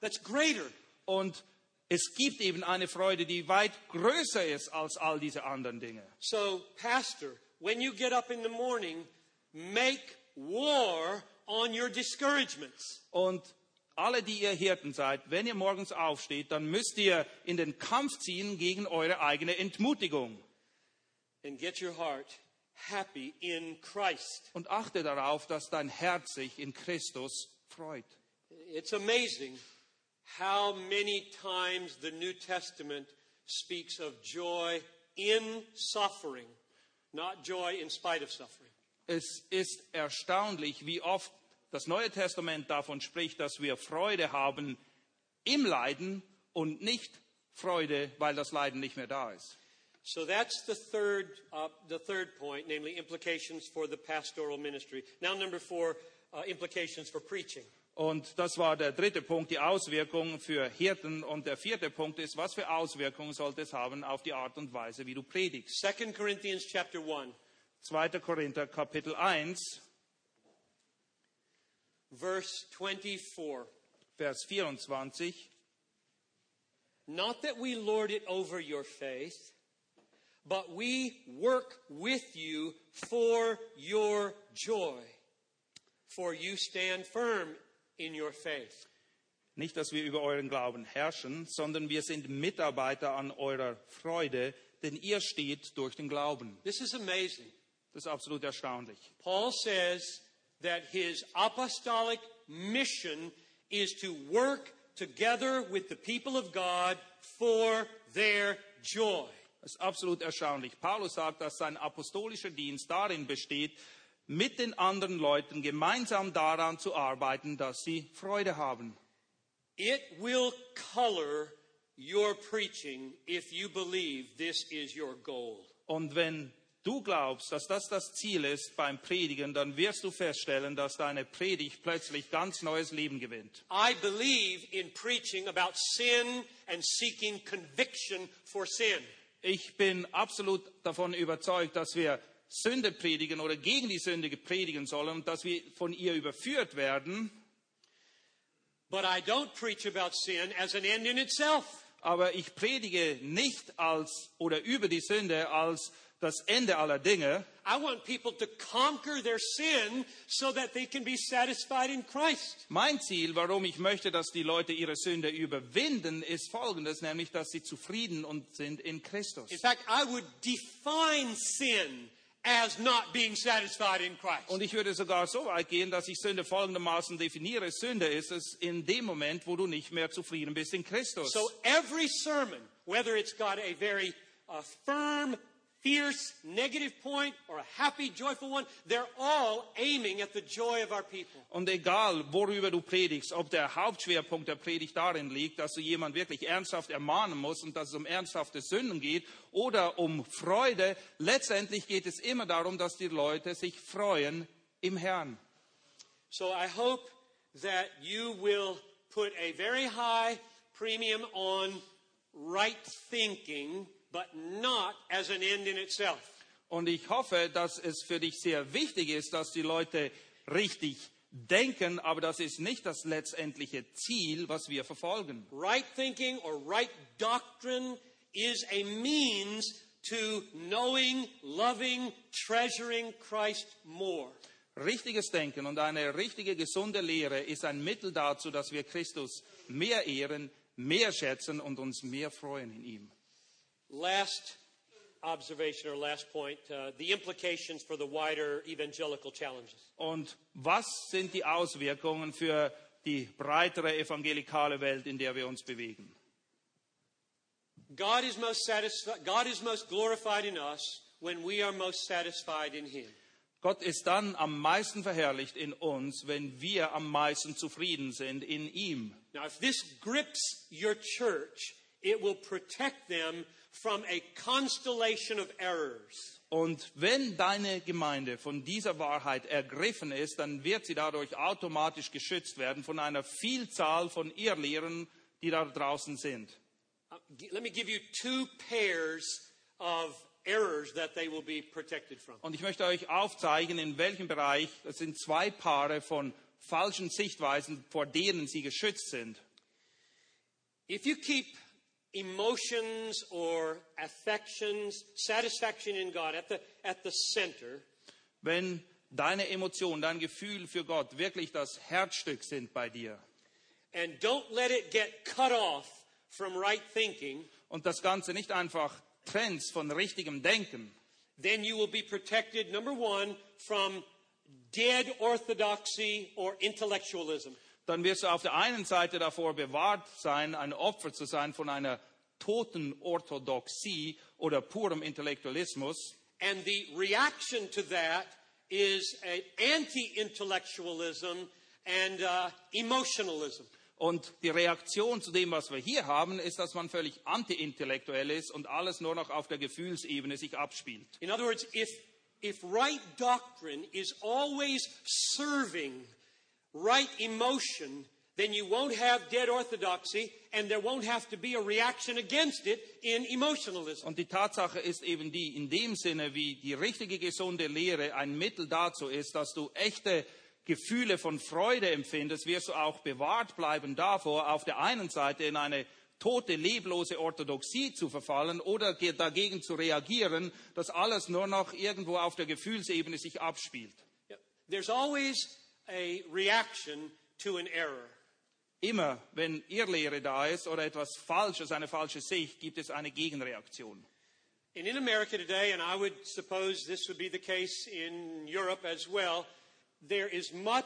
that's greater. Und es gibt eben eine Freude, die weit größer ist als all diese anderen Dinge. So, Pastor, when you get up in the morning, make war on your discouragements. Und alle, die ihr Hirten seid, wenn ihr morgens aufsteht, dann müsst ihr in den Kampf ziehen gegen eure eigene Entmutigung. And get your heart happy in Christ. Und achte darauf, dass dein Herz sich in Christus freut. It's amazing how many times the New Testament speaks of joy in suffering, not joy in spite of suffering. Es ist erstaunlich, wie oft das Neue Testament davon spricht, dass wir Freude haben im Leiden und nicht Freude, weil das Leiden nicht mehr da ist. So that's the third, uh, the third point, namely implications for the pastoral ministry. Now, number four, uh, implications for preaching. Und das war der dritte Punkt, die Auswirkungen für Hirten. Und der vierte Punkt ist, was für Auswirkungen sollte es haben auf die Art und Weise, wie du predigst. Second Corinthians chapter one, zweiter Korinther Kapitel eins, verse twenty-four. Vers vierundzwanzig. Not that we lord it over your faith, but we work with you for your joy, for you stand firm in your faith. Nicht, dass wir über euren Glauben herrschen, sondern wir sind Mitarbeiter an eurer Freude, denn ihr steht durch den Glauben. This is amazing. Das ist absolut erstaunlich. Paul says that his apostolic mission is to work together with the people of God for their joy. Das ist absolut erstaunlich. Paulus sagt, dass sein apostolischer Dienst darin besteht, mit den anderen Leuten gemeinsam daran zu arbeiten, dass sie Freude haben. It will color your preaching if you believe this is your goal. Und wenn du glaubst, dass das das Ziel ist beim Predigen, dann wirst du feststellen, dass deine Predigt plötzlich ganz neues Leben gewinnt. I believe in preaching about sin and seeking conviction for sin. Ich bin absolut davon überzeugt, dass wir Sünde predigen oder gegen die Sünde predigen sollen und dass wir von ihr überführt werden. But I don't preach about sin as an end in itself. Aber ich predige nicht als oder über die Sünde als das Ende aller Dinge. I want people to conquer their sin so that they can be satisfied in Christ. Mein Ziel, warum ich möchte, dass die Leute ihre Sünde überwinden, ist folgendes, nämlich, dass sie zufrieden und sind in Christus. In fact, I would define sin as not being satisfied in Christ. Und ich würde sogar so weit gehen, dass ich Sünde folgendermaßen definiere. Sünde ist es in dem Moment, wo du nicht mehr zufrieden bist in Christus. So every sermon, whether it's got a very uh, firm, fierce, negative point or a happy, joyful one, they're all aiming at the joy of our people. Und egal, worüber du predigst, ob der Hauptschwerpunkt der Predigt darin liegt, dass du jemand wirklich ernsthaft ermahnen musst und dass es um ernsthafte Sünden geht oder um Freude, letztendlich geht es immer darum, dass die Leute sich freuen im Herrn. So I hope that you will put a very high premium on right thinking, but not as an end in itself. Und ich hoffe, dass es für dich sehr wichtig ist, dass die Leute richtig denken, aber das ist nicht das letztendliche Ziel, was wir verfolgen. Right thinking or right doctrine is a means to knowing, loving, treasuring Christ more. Richtiges Denken und eine richtige, gesunde Lehre ist ein Mittel dazu, dass wir Christus mehr ehren, mehr schätzen und uns mehr freuen in ihm. Last observation or last point, uh, the implications for the wider evangelical challenges. Und was sind die Auswirkungen für die breitere evangelikale Welt, in der wir uns bewegen? God is most satisfied, God is most glorified in us when we are most satisfied in Him. Gott ist dann am meisten verherrlicht in uns, wenn wir am meisten zufrieden sind in ihm. Now, if this grips your church, it will protect them from a constellation of errors. Und wenn deine Gemeinde von dieser Wahrheit ergriffen ist, dann wird sie dadurch automatisch geschützt werden von einer Vielzahl von Irrlehren, die da draußen sind. Uh, g- let me give you two pairs of errors that they will be protected from. Und ich möchte euch aufzeigen, in welchem Bereich, das sind zwei Paare von falschen Sichtweisen, vor denen sie geschützt sind. If you keep emotions or affections, satisfaction in God at the, at the center, Wenn deine Emotionen, dein Gefühl für Gott wirklich das Herzstück sind bei dir and don't let it get cut off from right thinking, und das Ganze nicht einfach trennst von richtigem Denken, then you will be protected, number one, from dead orthodoxy or intellectualism. dann wirst du auf der einen Seite davor bewahrt sein, ein Opfer zu sein von einer toten Orthodoxie oder purem Intellektualismus. And the reaction to that is an anti-intellectualism and uh, emotionalism. Und die Reaktion zu dem, was wir hier haben, ist, dass man völlig anti-intellektuell ist und alles nur noch auf der Gefühlsebene sich abspielt. In other words, if, if right doctrine is always serving right emotion, then you won't have dead orthodoxy and there won't have to be a reaction against it in emotionalism. Und die Tatsache ist eben die, in dem Sinne, wie die richtige, gesunde Lehre ein Mittel dazu ist, dass du echte Gefühle von Freude empfindest, wirst du auch bewahrt bleiben davor, auf der einen Seite in eine tote, leblose Orthodoxie zu verfallen oder dagegen zu reagieren, dass alles nur noch irgendwo auf der Gefühlsebene sich abspielt. There's always a reaction to an error. Immer, wenn Irrlehre da ist oder etwas Falsches, eine falsche Sicht, gibt es eine Gegenreaktion. And in America today, and I would suppose this would be the case in Europe as well, there is much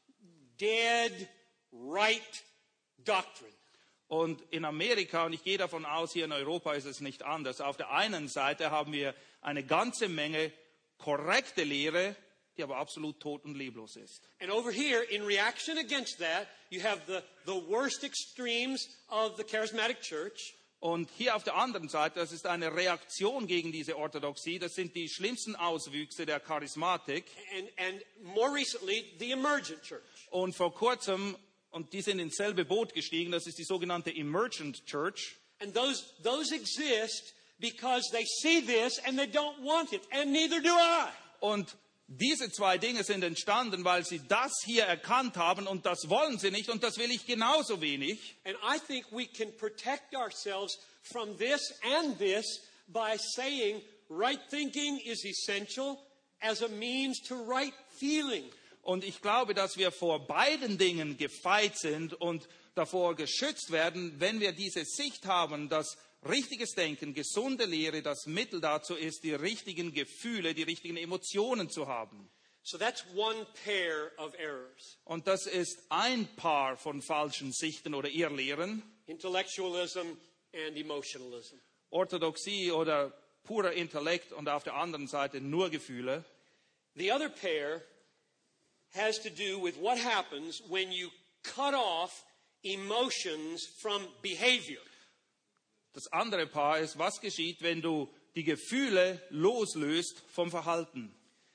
dead right doctrine. Und in Amerika, und ich gehe davon aus, hier in Europa ist es nicht anders. Auf der einen Seite haben wir eine ganze Menge korrekte Lehre, die aber absolut tot und leblos ist. And over here, in reaction against that, you have the, the worst extremes of the charismatic church. Und hier auf der anderen Seite, das ist eine Reaktion gegen diese Orthodoxie, das sind die schlimmsten Auswüchse der Charismatik. And, and more recently, the emergent church. Und vor kurzem, und die sind ins selbe Boot gestiegen, das ist die sogenannte Emergent Church. And those, those exist because they see this and they don't want it, and neither do I. Und diese zwei Dinge sind entstanden, weil sie das hier erkannt haben und das wollen sie nicht und das will ich genauso wenig. And I think we can protect ourselves from this and this by saying right thinking is essential as a means to right feeling. Und ich glaube, dass wir vor beiden Dingen gefeit sind und davor geschützt werden, wenn wir diese Sicht haben, dass richtiges Denken, gesunde Lehre das Mittel dazu ist, die richtigen Gefühle, die richtigen Emotionen zu haben. So that's one pair of errors. Und das ist ein Paar von falschen Sichten oder Irrlehren. Intellectualism and emotionalism. Orthodoxie oder purer Intellekt und auf der anderen Seite nur Gefühle. The other pair has to do with what happens when you cut off emotions from behavior. Das andere Paar ist, was geschieht, wenn du die Gefühle loslöst vom Verhalten.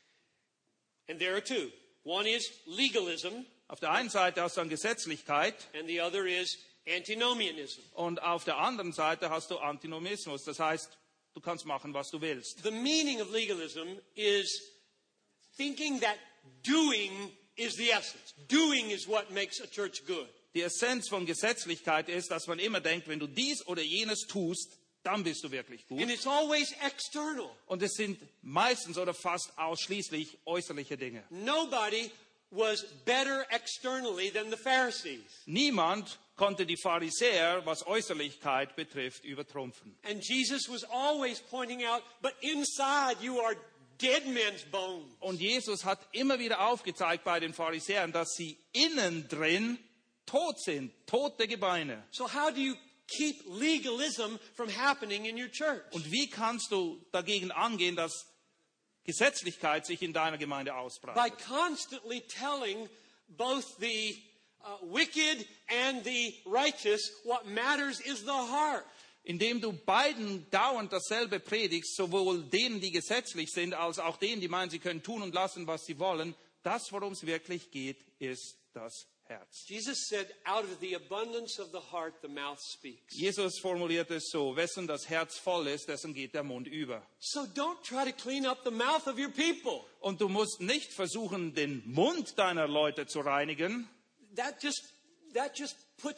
And there are two. One is legalism, Auf der einen Seite hast du dann Gesetzlichkeit and the other is antinomianism. und auf der anderen Seite hast du Antinomismus. Das heißt, du kannst machen, was du willst. The meaning of legalism is thinking that doing is the essence. Doing is what makes a church good. Die Essenz von Gesetzlichkeit ist, dass man immer denkt, wenn du dies oder jenes tust, dann bist du wirklich gut. And it's always external. Und es sind meistens oder fast ausschließlich äußerliche Dinge. Nobody was better externally than the Pharisees. Niemand konnte die Pharisäer, was Äußerlichkeit betrifft, übertrumpfen. And Jesus was always pointing out, but inside you are dead men's bones. Und Jesus hat immer wieder aufgezeigt bei den Pharisäern, dass sie innen drin tot sind, tote Gebeine. So how do you keep legalism from happening in your church? Und wie kannst du dagegen angehen, dass Gesetzlichkeit sich in deiner Gemeinde By ausbreitet? constantly telling both the uh, wicked and the righteous what matters is the heart. Indem du beiden dauernd dasselbe predigst, sowohl denen, die gesetzlich sind, als auch denen, die meinen, sie können tun und lassen, was sie wollen. Das, worum es wirklich geht, ist das Herz. Jesus said, out of the abundance of the heart, the mouth speaks. Jesus formuliert es so: Wessen das Herz voll ist, dessen geht der Mund über. So don't try to clean up the mouth of your people. Und du musst nicht versuchen, den Mund deiner Leute zu reinigen. That just, that just puts a,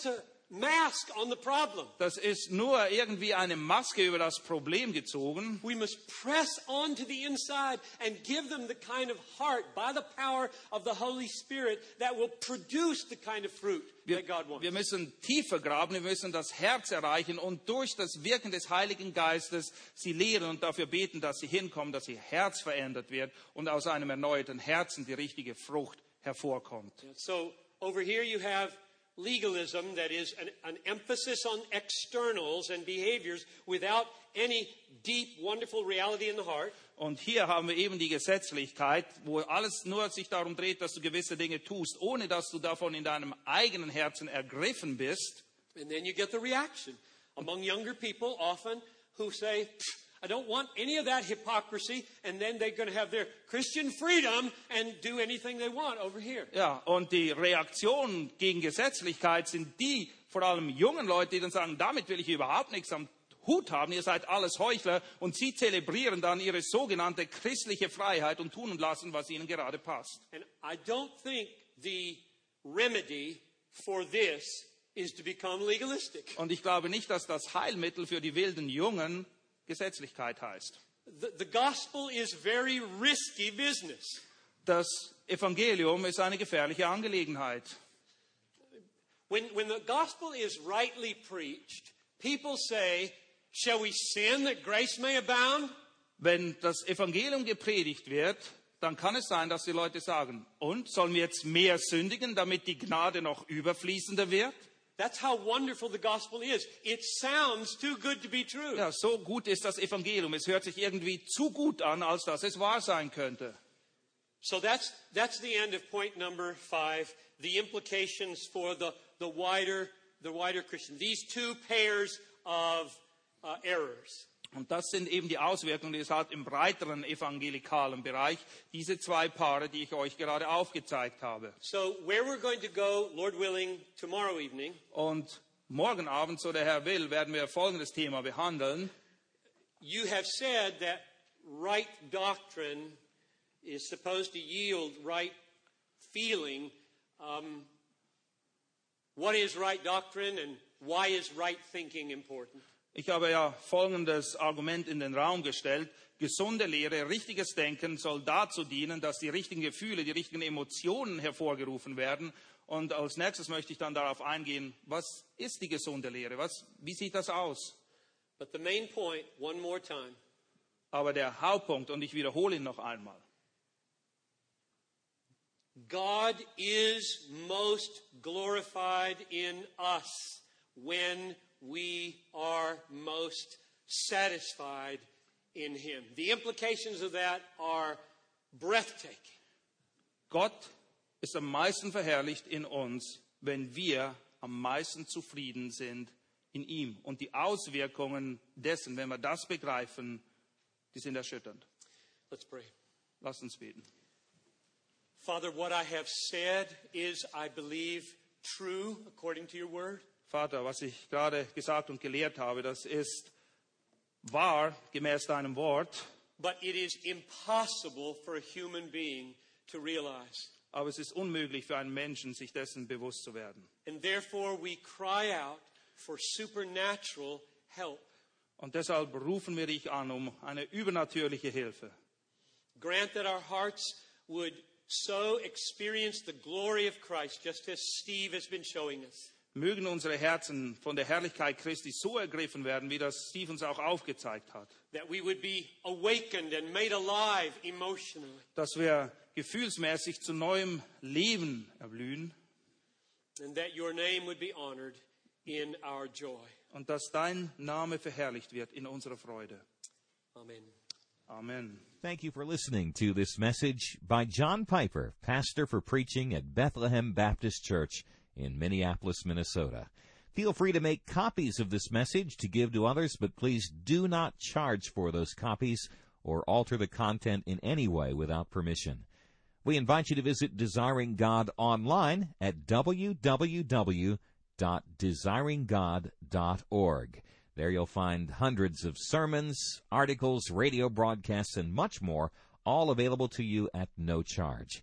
mask on the problem. Das ist nur irgendwie eine Maske über das Problem gezogen. We must press on to the inside and give them the kind of heart by the power of the Holy Spirit that will produce the kind of fruit Wir, that God wants. wir müssen tiefer graben, wir müssen das Herz erreichen und durch das Wirken des Heiligen Geistes sie lehren und dafür beten, dass sie hinkommen, dass ihr Herz verändert wird und aus einem erneuerten Herzen die richtige Frucht hervorkommt. So over here you have legalism, that is an, an emphasis on externals and behaviors without any deep, wonderful reality in the heart. Und hier haben wir eben die Gesetzlichkeit, wo alles nur sich darum dreht, dass du gewisse Dinge tust, ohne dass du davon in deinem eigenen Herzen ergriffen bist. And then you get the reaction among younger people often who say, I don't want any of that hypocrisy, and then they're going to have their Christian freedom and do anything they want over here. Ja, und die Reaktionen gegen Gesetzlichkeit sind die, vor allem jungen Leute, die dann sagen, damit will ich überhaupt nichts am Hut haben, ihr seid alles Heuchler, und sie zelebrieren dann ihre sogenannte christliche Freiheit und tun und lassen, was ihnen gerade passt. And I don't think the remedy for this is to become legalistic. Und ich glaube nicht, dass das Heilmittel für die wilden Jungen Gesetzlichkeit heißt. The, the gospel is very risky business. Das Evangelium ist eine gefährliche Angelegenheit. When, when the gospel is rightly preached, people say, shall we sin that grace may abound? Wenn das Evangelium gepredigt wird, dann kann es sein, dass die Leute sagen, und sollen wir jetzt mehr sündigen, damit die Gnade noch überfließender wird? That's how wonderful the gospel is. It sounds too good to be true. Ja, so gut ist das Evangelium. Es hört sich irgendwie zu gut an, als dass es wahr sein könnte. So that's, that's the end of point number five, the implications for the, the, wider, the wider Christian. These two pairs of uh, errors. Und das sind eben die Auswirkungen, die es hat im breiteren evangelikalen Bereich, diese zwei Paare, die ich euch gerade aufgezeigt habe. So where we're going to go, Lord willing, tomorrow evening. Und morgen Abend, so der Herr will, werden wir folgendes Thema behandeln. You have said that right doctrine is supposed to yield right feeling. Um, what is right doctrine and why is right thinking important? Ich habe ja folgendes Argument in den Raum gestellt. Gesunde Lehre, richtiges Denken soll dazu dienen, dass die richtigen Gefühle, die richtigen Emotionen hervorgerufen werden. Und als nächstes möchte ich dann darauf eingehen, was ist die gesunde Lehre? Was, wie sieht das aus? But the main point, one more time. Aber der Hauptpunkt, und ich wiederhole ihn noch einmal. God is most glorified in us when we are most satisfied in Him. The implications of that are breathtaking. Gott ist am meisten verherrlicht in uns, wenn wir am meisten zufrieden sind in ihm. Und die Auswirkungen dessen, wenn wir das begreifen, die sind erschütternd. Let's pray. Lasst uns beten. Father, what I have said is, I believe, true according to your word. Vater, was ich gerade gesagt und gelehrt habe, das ist wahr gemäß deinem Wort. But it is impossible for a human being to realize. Aber es ist unmöglich für einen Menschen, sich dessen bewusst zu werden. And therefore we cry out for supernatural help. Und deshalb rufen wir dich an um eine übernatürliche Hilfe. Grant that our hearts would so experience the glory of Christ, just as Steve has been showing us. Mögen unsere Herzen von der Herrlichkeit Christi so ergriffen werden, wie das Steve uns auch aufgezeigt hat. That we would be awakened and made alive emotionally. Dass wir gefühlsmäßig zu neuem Leben erblühen. And that your name would be honored in our joy. Und dass dein Name verherrlicht wird in unserer Freude. Amen. Amen. Thank you for listening to this message by John Piper, pastor for preaching at Bethlehem Baptist Church in Minneapolis, Minnesota. Feel free to make copies of this message to give to others, but please do not charge for those copies or alter the content in any way without permission. We invite you to visit Desiring God online at w w w dot desiring god dot org. There you'll find hundreds of sermons, articles, radio broadcasts, and much more, all available to you at no charge.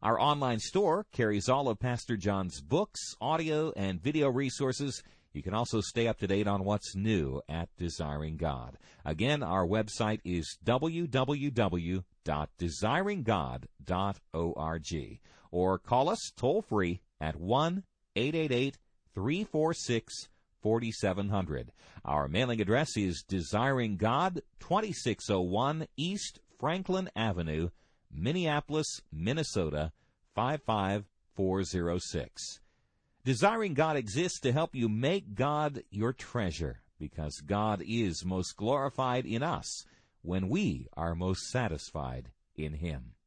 Our online store carries all of Pastor John's books, audio, and video resources. You can also stay up to date on what's new at Desiring God. Again, our website is w w w dot desiring god dot org, or call us toll-free at one eight eight eight, three four six, four seven zero zero. Our mailing address is Desiring God, twenty-six oh one East Franklin Avenue, Minneapolis, Minnesota, five five four zero six. Desiring God exists to help you make God your treasure, because God is most glorified in us when we are most satisfied in Him.